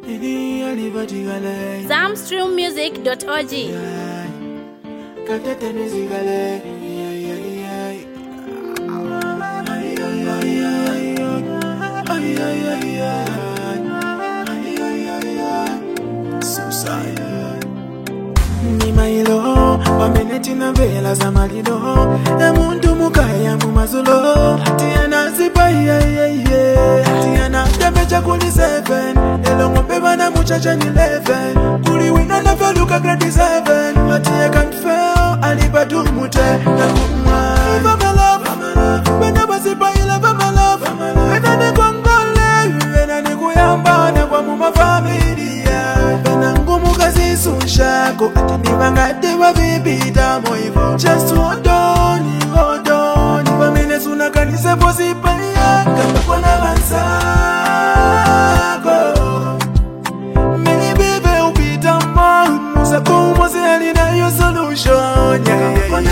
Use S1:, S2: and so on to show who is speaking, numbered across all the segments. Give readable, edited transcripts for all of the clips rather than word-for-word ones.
S1: Zamstrummusic.org.
S2: Ni mailo wameneti na vela za malido ya muntu mukaya mu mazulo tiana zipa tiana temecha kuli 7 elo ngombe bana muchacha ni 11 kuli wina na valuka grade 7 atia can't fail alibadu mute na kumwa bana basipa ila bamala bana ne kongole bana ne kuyamba na kwa mu familia bana ngumu kazi sunshako atini bangade babibita moivo just hold on bamene suna kanise posipa ya kama kona bansako mini bebe upita mo musa kumozi alina yo solution kona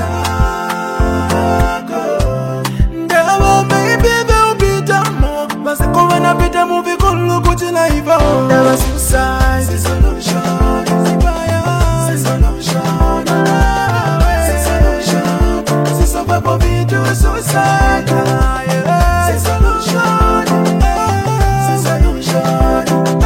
S2: bansako ndawa mini bebe upita mo basa kwa na pita movie kulu kuchila hivyo ndawa suicide solution suicide, c'est solution, c'est solution,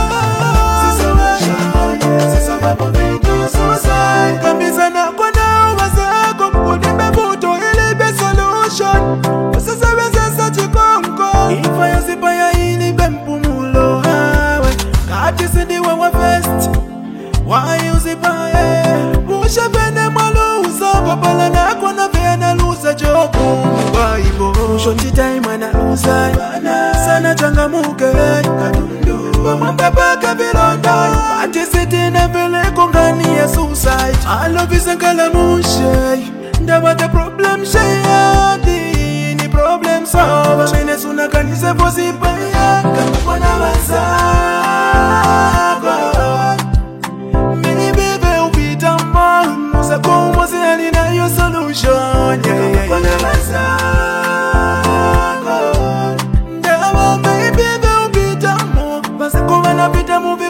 S2: c'est solution, suicide. Kabisa na kwa na wazako kudimbe buto ili be solution. Sasa weza chikongo ifa ya zipa ya ili be mpumulo hawe kati sindi wa fest why uzipa busha bene maluza papala na kwa na vena luza joku shoti time analuza sana changamuke katundu wamambeba kabironda ati siti na vile kongani ya suicide alovisa kalamushe ndawa the problem shayadi ni problem solve mene suna kanise posipaya kama kwa na wazako mini bebe upita mo musa kumozi alina yo solution kama kwa na wazako pita movie